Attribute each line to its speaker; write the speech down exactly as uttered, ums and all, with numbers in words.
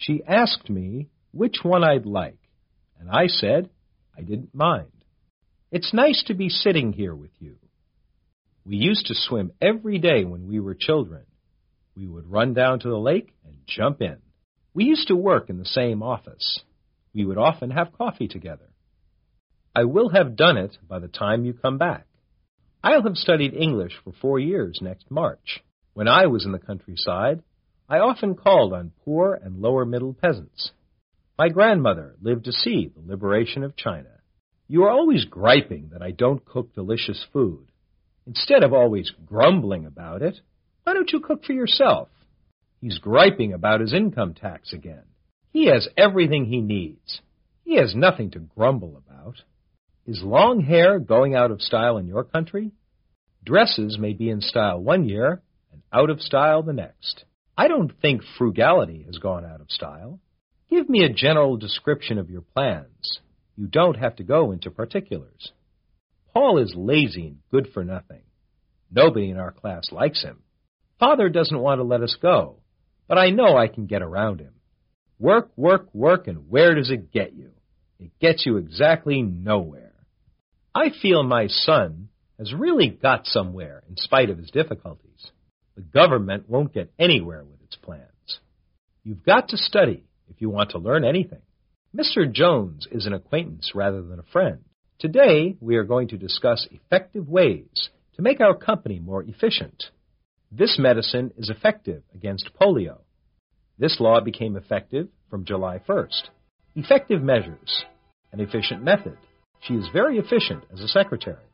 Speaker 1: She asked me which one I'd like, and I said I didn't mind. It's nice to be sitting here with you. We used to swim every day when we were children. We would run down to the lake and jump in. We used to work in the same office. We would often have coffee together. I will have done it by the time you come back. I'll have studied English for four years next March. When I was in the countryside, I often called on poor and lower-middle peasants. My grandmother lived to see the liberation of China. You are always griping that I don't cook delicious food. Instead of always grumbling about it, why don't you cook for yourself? He's griping about his income tax again. He has everything he needs. He has nothing to grumble about. Is long hair going out of style in your country? Dresses may be in style one year and out of style the next. I don't think frugality has gone out of style. Give me a general description of your plans. You don't have to go into particulars. Paul is lazy and good for nothing. Nobody in our class likes him. Father doesn't want to let us go, but I know I can get around him. Work, work, work, and where does it get you? It gets you exactly nowhere. I feel my son has really got somewhere in spite of his difficulties. The government won't get anywhere with its plans. You've got to study if you want to learn anything. Mister Jones is an acquaintance rather than a friend. Today, we are going to discuss effective ways to make our company more efficient. This medicine is effective against polio. This law became effective from July first. Effective measures. An efficient method. She is very efficient as a secretary.